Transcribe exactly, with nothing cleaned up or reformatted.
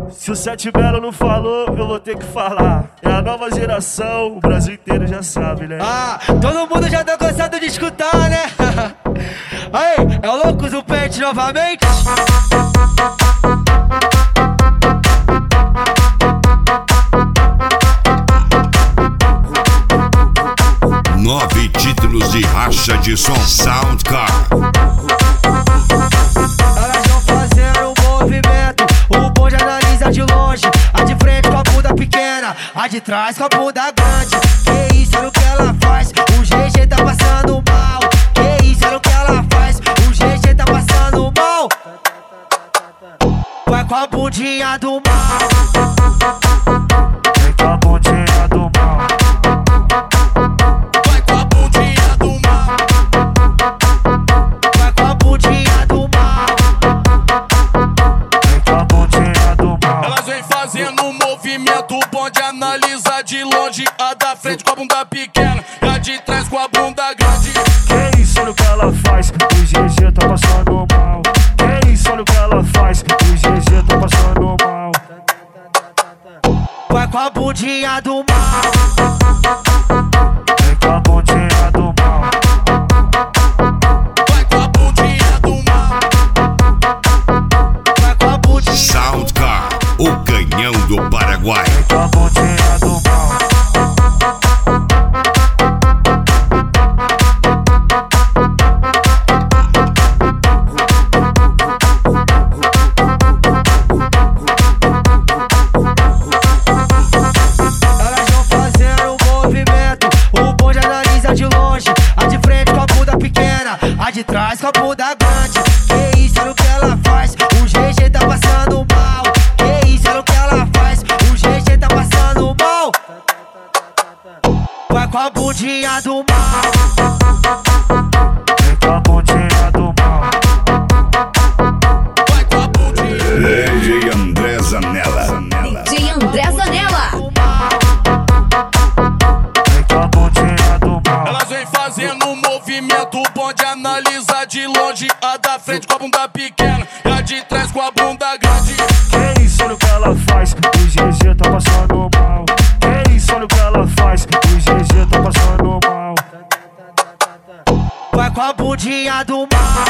Se o Sete Belo não falou, eu vou ter que falar. É a nova geração, o Brasil inteiro já sabe, né? Ah, todo mundo já tá cansado de escutar, né? Aí, é o Loucos do Pente novamente. Nove títulos de racha de som. Soundcar. Elas vão fazendo um movimento, o bonde analisa de longe. A de frente com a bunda pequena, a de trás com a bunda grande. Que isso, olha o que ela faz, o G G tá passando mal. Que isso, olha o que ela faz, o G G tá passando mal. Vai com a bundinha do mal. Vai com a bundinha do mal. Vai com a bundinha do mal. Vai com a bundinha do mal. Vai com a bundinha do mal. Elas vem fazendo um movimento, o bonde analisa de longe. A da frente com a bunda pequena e a de trás com a bunda grande. Que isso, olha o que ela faz, o G G tá passando mal. Que isso, olha o que ela faz, o G G tá passando mal. Vai com a bundinha do mal. Vai com a bundinha do mal. Vai com a bundinha do mal. Vai com a bundinha. Soundcar, o canhão do Paraguai. Vai com a bundinha do mal. Elas vão fazendo um movimento, o bonde analisa de longe. A de frente com a bunda pequena, a de trás com a bunda grande. Que isso, olha o que ela faz, o G G tá passando mal. Que isso, olha o que ela faz, o G G tá passando mal. Vai com a bundinha do mal. Vai com a bundinha do mal. Vai com a bundinha. D J André Zanella. D J André Zanella. Vai com a bundinha do mal. Elas vem fazendo um movimento, o bonde analisa de longe. A da frente com a bunda pequena e a de trás com a bunda grande. Que isso, olha o que ela faz, o G G tá passando mal. Que isso, olha o que ela faz, o G G tá passando mal. Vai com a bundinha do mal.